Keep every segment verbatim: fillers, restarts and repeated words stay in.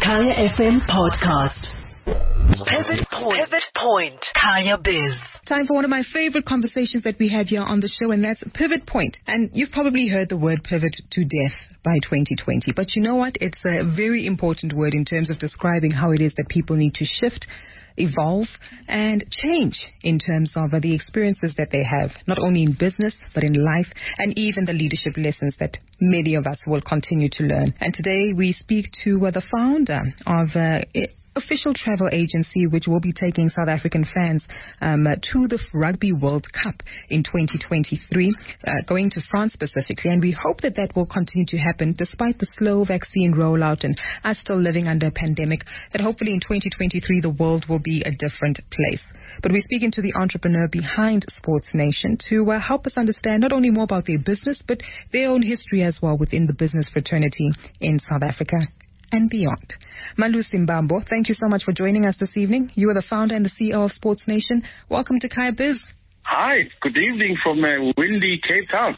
Kaya F M podcast. Pivot Point. Pivot Point. Kaya Biz. Time for one of my favorite conversations that we have here on the show, and that's Pivot Point. And you've probably heard the word pivot to death by twenty twenty. But you know what? It's a very important word in terms of describing how it is that people need to shift, evolve, and change in terms of uh, the experiences that they have, not only in business, but in life, and even the leadership lessons that many of us will continue to learn. And today we speak to uh, the founder of uh, it, official travel agency which will be taking South African fans um, to the Rugby World Cup in twenty twenty-three, uh, going to France specifically. And we hope that that will continue to happen despite the slow vaccine rollout and us still living under a pandemic, that hopefully in twenty twenty-three the world will be a different place. But we're speaking to the entrepreneur behind Sports Nation to uh, help us understand not only more about their business, but their own history as well within the business fraternity in South Africa and beyond. Malusi Mbambo, thank you so much for joining us this evening. You are the founder and the C E O of Sports Nation. Welcome to Kaya Biz. Hi, good evening from uh, windy Cape Town.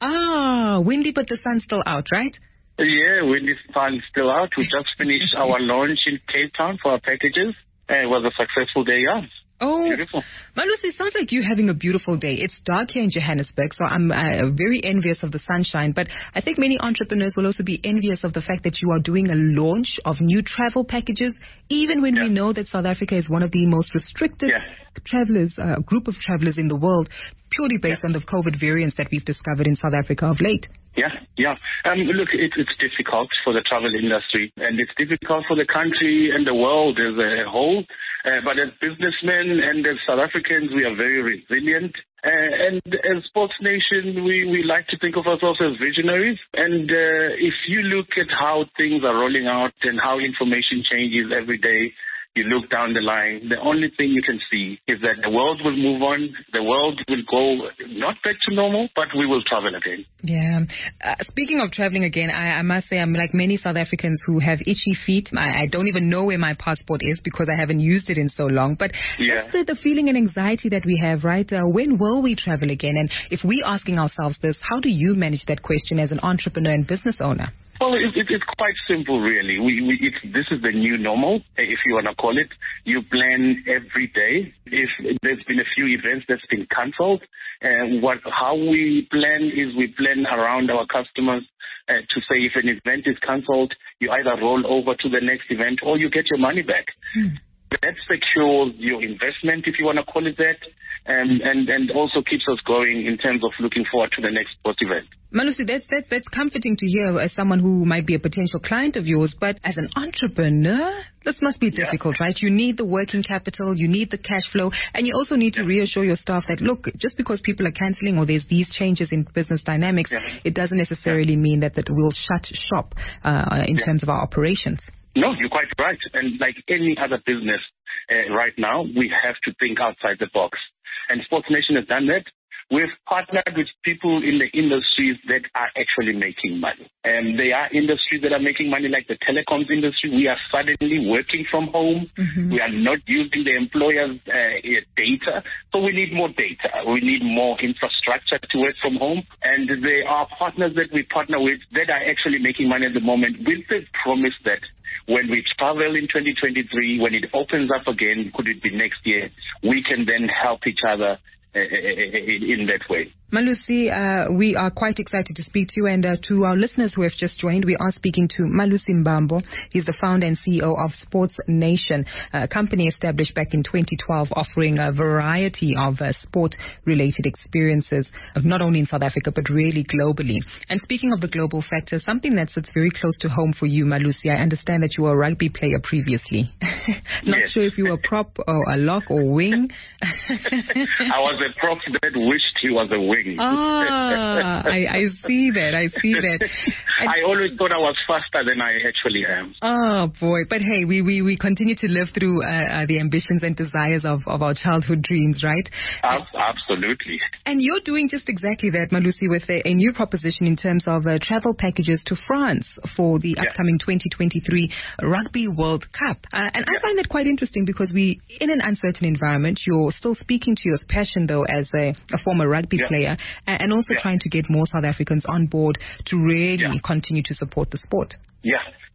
Ah, windy, but the sun's still out, right? Yeah, windy sun's still out. We just finished our launch in Cape Town for our packages. Uh, it was a successful day, yeah. Oh, beautiful. Malusi, it sounds like you're having a beautiful day. It's dark here in Johannesburg, so I'm uh, very envious of the sunshine. But I think many entrepreneurs will also be envious of the fact that you are doing a launch of new travel packages, even when yeah. we know that South Africa is one of the most restricted yeah. travelers, uh, group of travelers in the world, purely based yeah. on the COVID variants that we've discovered in South Africa of late. Yeah, yeah. Um, look, it, it's difficult for the travel industry, and it's difficult for the country and the world as a whole. Uh, but as businessmen and as South Africans, we are very resilient. Uh, and as Sports Nation, we, we like to think of ourselves as visionaries. And uh, if you look at how things are rolling out and how information changes every day, you look down the line, the only thing you can see is that the world will move on, the world will go not back to normal, but we will travel again. Yeah. Uh, speaking of traveling again, I, I must say I'm like many South Africans who have itchy feet. I, I don't even know where my passport is because I haven't used it in so long. But yeah. that's the, the feeling and anxiety that we have, right? Uh, when will we travel again? And if we're asking ourselves this, how do you manage that question as an entrepreneur and business owner? Well, it, it, it's quite simple, really. We, we, it's, this is the new normal, if you want to call it. You plan every day. If there's been a few events that's been cancelled, uh, what how we plan is we plan around our customers uh, to say if an event is cancelled, you either roll over to the next event or you get your money back. Hmm. That secures your investment, if you want to call it that, um, and, and also keeps us going in terms of looking forward to the next sports event. Malusi, that's, that's, that's comforting to hear as someone who might be a potential client of yours, but as an entrepreneur, this must be difficult, yeah. right? You need the working capital, you need the cash flow, and you also need to yeah. reassure your staff that, look, just because people are cancelling or there's these changes in business dynamics, yeah. it doesn't necessarily yeah. mean that, that we'll shut shop uh, in yeah. terms of our operations. No, you're quite right. And like any other business uh, right now, we have to think outside the box. And Sports Nation has done that. We've partnered with people in the industries that are actually making money. And they are industries that are making money, like the telecoms industry. We are suddenly working from home. Mm-hmm. We are not using the employer's uh, data. So we need more data. We need more infrastructure to work from home. And there are partners that we partner with that are actually making money at the moment with the promise that when we travel in twenty twenty-three, when it opens up again, could it be next year, we can then help each other uh, in that way. Malusi, uh, we are quite excited to speak to you, and uh, to our listeners who have just joined, we are speaking to Malusi Mbambo. He's the founder and C E O of Sports Nation, a company established back in twenty twelve, offering a variety of uh, sport-related experiences, not only in South Africa, but really globally. And speaking of the global factor, something that sits very close to home for you, Malusi, I understand that you were a rugby player previously. Not yes. sure if you were a prop or a lock or wing. I was a prop that wished he was a wing. Ah, I, I see that. I see that. And I always thought I was faster than I actually am. Oh, boy. But hey, we, we, we continue to live through uh, uh, the ambitions and desires of, of our childhood dreams, right? Uh, absolutely. And you're doing just exactly that, Malusi, with a, a new proposition in terms of uh, travel packages to France for the yeah. upcoming twenty twenty-three Rugby World Cup. Uh, and yeah. I find that quite interesting because we, in an uncertain environment, you're still speaking to your passion, though, as a, a former rugby yeah. player, and also yeah. trying to get more South Africans on board to really yeah. continue to support the sport. Yeah.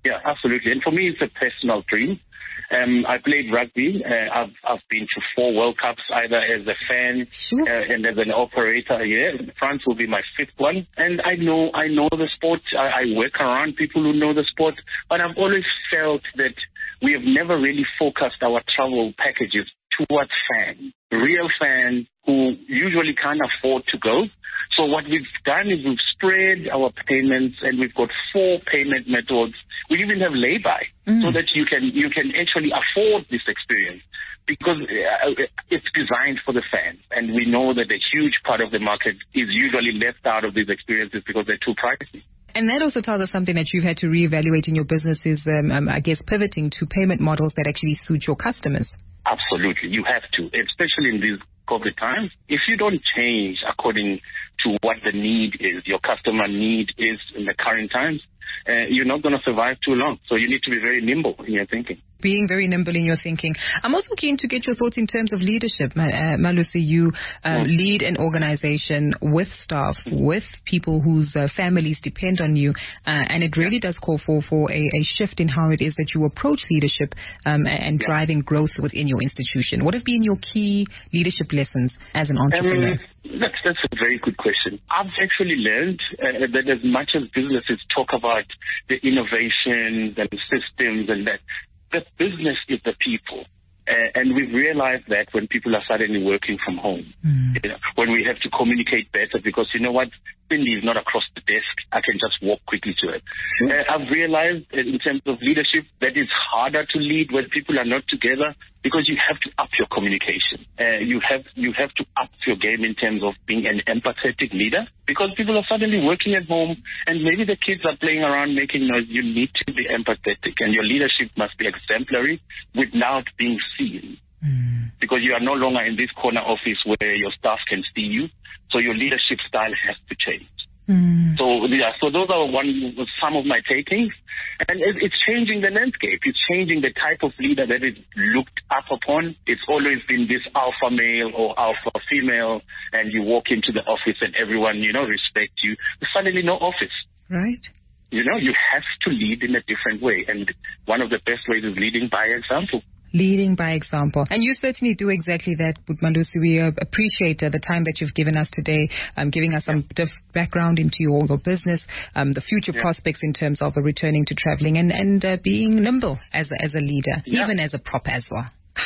Yeah, absolutely. And for me, it's a personal dream. Um, I played rugby. Uh, I've I've been to four World Cups, either as a fan Sure. uh, and as an operator. Yeah, France will be my fifth one. And I know I know the sport. I, I work around people who know the sport. But I've always felt that we have never really focused our travel packages towards fans, real fans who usually can't afford to go. So what we've done is we've spread our payments, and we've got four payment methods. We even have lay-by, mm. so that you can you can actually afford this experience, because uh, it's designed for the fans, and we know that a huge part of the market is usually left out of these experiences because they're too pricey. And that also tells us something that you've had to reevaluate in your business is, um, um, I guess, pivoting to payment models that actually suit your customers. Absolutely. You have to, especially in these COVID times. If you don't change according to what the need is, your customer need is in the current times, uh, you're not going to survive too long. So you need to be very nimble in your thinking. Being very nimble in your thinking. I'm also keen to get your thoughts in terms of leadership. Uh, Malusi, you um, mm. lead an organization with staff, with people whose uh, families depend on you, uh, and it really does call for, for a, a shift in how it is that you approach leadership um, and yeah. driving growth within your institution. What have been your key leadership lessons as an entrepreneur? Um, that's, that's a very good question. I've actually learned uh, that as much as businesses talk about the innovations and the systems and that, the business is the people. Uh, and we've realized that when people are suddenly working from home, mm. you know, when we have to communicate better, because you know what, Cindy is not across the desk. I can just walk quickly to it. Sure. Uh, I've realized in terms of leadership that it's harder to lead when people are not together, because you have to up your communication. Uh, you have you have to up your game in terms of being an empathetic leader, because people are suddenly working at home and maybe the kids are playing around making noise. You need to be empathetic, and your leadership must be exemplary without being seen. Mm. Because you are no longer in this corner office where your staff can see you. So your leadership style has to change. Mm. So yeah, so those are one some of my takings, and it, it's changing the landscape. It's changing the type of leader that is looked up upon. It's always been this alpha male or alpha female, and you walk into the office and everyone, you know, respect you. There's suddenly no office. Right. You know, you have to lead in a different way, and one of the best ways is leading by example. Leading by example. And you certainly do exactly that, Malusi. We uh, appreciate uh, the time that you've given us today, um, giving us some yeah. background into your, your business, um, the future yeah. prospects in terms of uh, returning to traveling, and, and uh, being nimble as a, as a leader, yeah. even as a prop as well.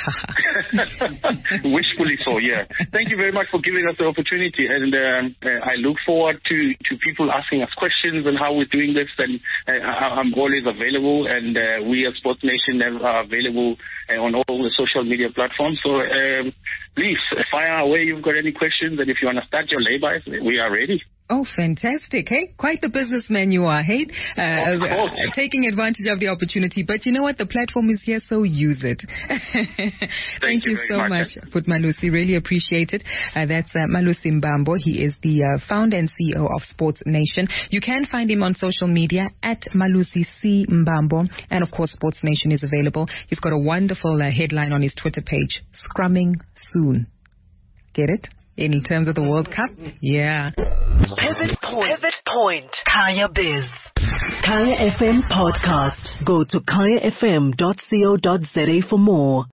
Wishfully so, yeah. Thank you very much for giving us the opportunity, and um, uh, I look forward to, to people asking us questions on how we're doing this, and uh, I'm always available, and uh, we at Sports Nation are available uh, on all the social media platforms. So um, please fire away. You've got any questions, and if you want to start your laybys, we are ready. Oh, fantastic. Hey, quite the businessman you are, hey? Uh, uh, taking advantage of the opportunity. But you know what? The platform is here, so use it. Thank, Thank you, you so much, much Malusi. Really appreciate it. Uh, that's uh, Malusi Mbambo. He is the uh, founder and C E O of Sports Nation. You can find him on social media at Malusi C. Mbambo. And, of course, Sports Nation is available. He's got a wonderful uh, headline on his Twitter page, Scrumming Soon. Get it? In terms of the World Cup? Yeah. Pivot Point. Pivot Point. Kaya Biz. Kaya F M Podcast. Go to kaya f m dot co dot za for more.